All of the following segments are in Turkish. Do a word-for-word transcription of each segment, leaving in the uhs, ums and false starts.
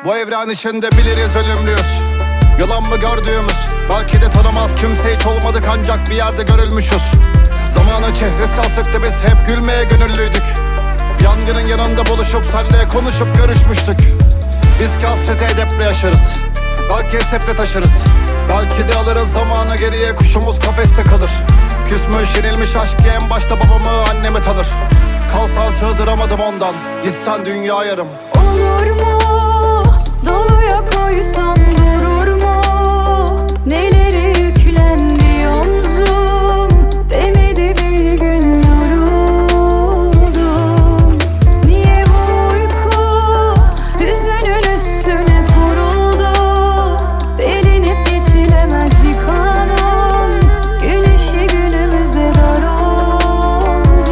Bu evren içinde biliriz ölümlüyüz. Yalan mı gördüğümüz? Belki de tanımaz kimse, hiç olmadık ancak bir yerde görülmüşüz. Zamanın çehresi asıktı, biz hep gülmeye gönüllüydük. Yangının yanında buluşup senle konuşup görüşmüştük. Biz ki hasreti edeple yaşarız, belki heseple taşırız. Belki de alırız zamanı geriye, kuşumuz kafeste kalır. Küsmüş yenilmiş aşk ki en başta babamı annemi tanır. Kalsan sığdıramadım ondan, gitsen dünya yarım. Olur mu doluya koysam durur mu? Neleri yüklendi omzum, demedi bir gün yoruldum. Niye bu uyku hüzünün üstüne kuruldu? Delinip geçilemez bir kanun, güneşi günümüze dar oldu.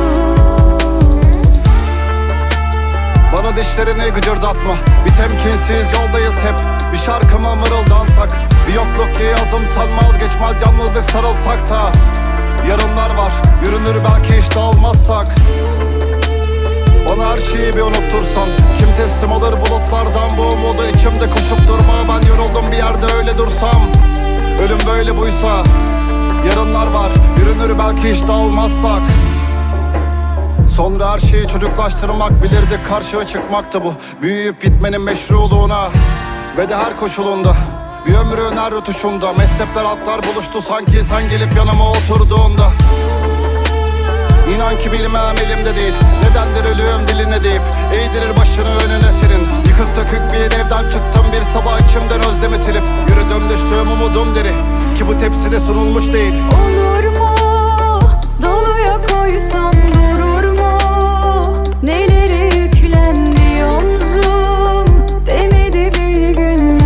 Bana dişlerini gıcırdatma, bir temkinsiz yoldayız hep. Bir şarkıma mırıldansak, bir yokluk ki yazımsan vazgeçmez yalnızlık sarılsak da. Yarınlar var, yürünür belki hiç dağılmazsak. Bana her şeyi bir unuttursan, kim teslim alır bulutlardan bu umudu içimde koşup durma. Ben yoruldum bir yerde öyle dursam. Ölüm böyle buysa, yarınlar var, yürünür belki hiç dağılmazsak. Sonra her şeyi çocuklaştırmak, bilirdik karşıya çıkmaktı bu. Büyüyüp gitmenin meşruluğuna ve de her koşulunda. Bir ömrün her rötuşunda mezhepler halklar buluştu sanki sen gelip yanıma oturduğunda. İnan ki bilmem elimde değil, nedendir ölüyorum diline deyip eğdirir başını önüne senin. Yıkık dökük bir evden çıktım bir sabah, içimden özlemi silip yürüdüm düştüğüm umudum deri ki bu tepside sunulmuş değil. Olur mu doluya koysam durur mu? Neleri yüklendi omzum, demedi bir gün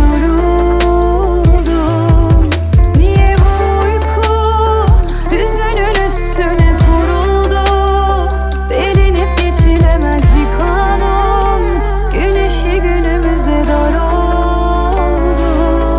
yoruldum. Niye bu uyku hüzünün üstüne kuruldu? Delinip geçilemez bir kanun, güneşi günümüze dar oldu.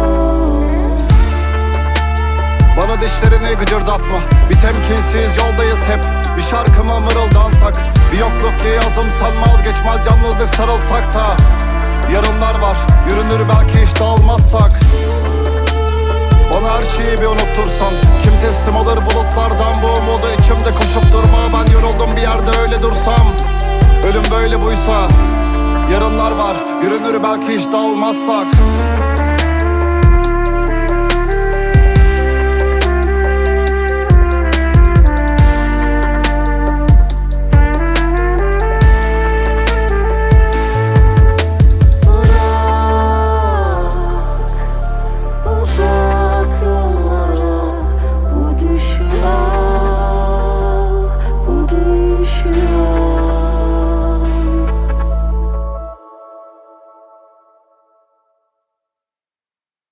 Bana dişlerini gıcırdatma, bir temkinsiz yoldayız hep. Bir şarkıma mırıldansak, bir yokluk ki yazımsan vazgeçmez yalnızlık sarılsak da. Yarınlar var, yürünür belki hiç dağılmazsak. Bana her şeyi bir unuttursan, kim teslim alır bulutlardan bu umudu içimde koşup durma. Ben yoruldum bir yerde öyle dursam. Ölüm böyle buysa, yarınlar var, yürünür belki hiç dağılmazsak.